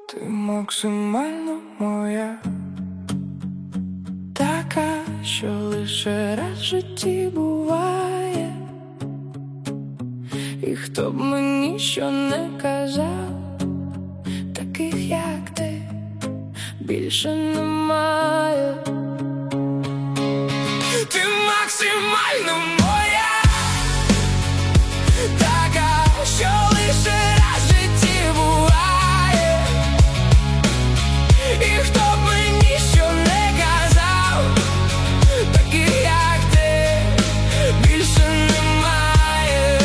Ти максимально моя, така, що лише раз в житті буває. І хто б мені що не казав, таких як ти більше немає. Ти максимально моя, така, що лише раз в житті буває. І хто б мені що не казав, таких як ти більше немає.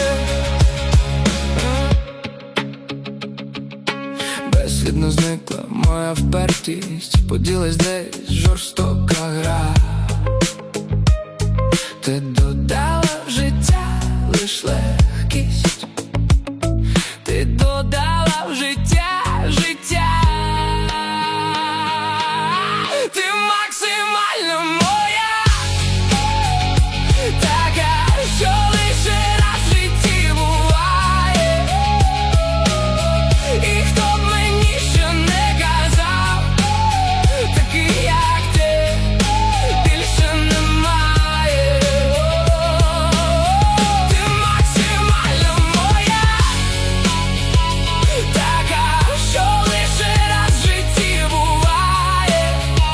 Безслідно зникла моя впертість, поділась десь жорстока гра. Ти додала в життя лиш легкість, ти додала в життя життя. Ти максимально моя, така, що лише раз в житті буває. І хто б мені що не казав, таких як ти більше немає. Ти максимально моя, така, що лише раз в житті буває.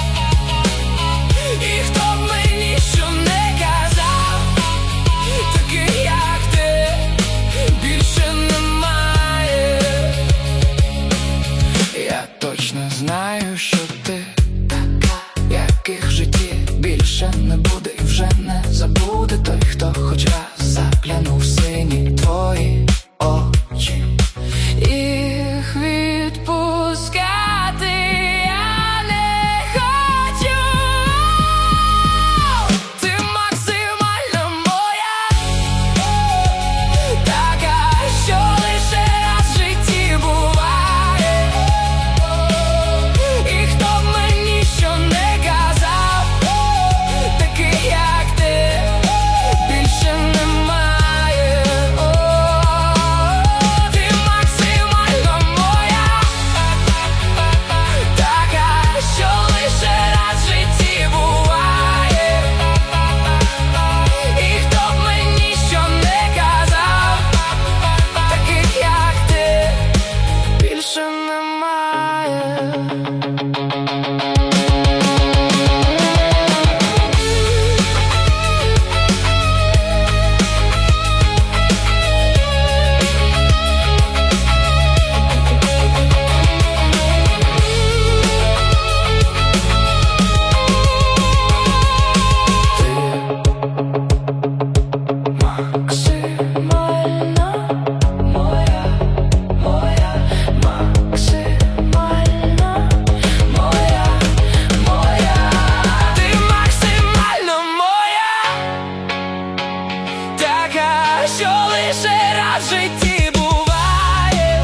І хто б мені що не казав, таких як ти більше немає. Я точно знаю, що ти така, яких в житті більше не буде і вже не забуде той, хто хоч раз заглянув сині твої очі. Їх відпускати я не хочу. Ти максимально моя, така, що лише раз в житті буває. І хто б мені що не казав, таких як ти більше немає. Ти максимально моя, така, що лише раз в житті буває. І хто б мені що не казав, таких як ти більше немає. Що лише раз в житті буває.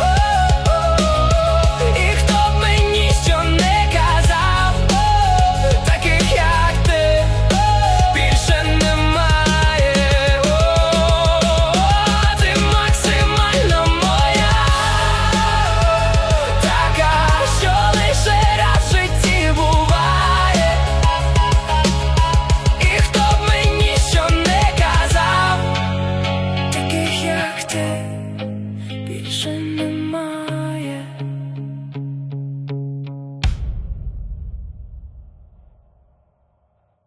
І хто б мені що не казав, таких як ти більше немає. Ти максимально моя, така, що лише раз в житті буває. І хто б мені що не казав, таких як ти більше немає.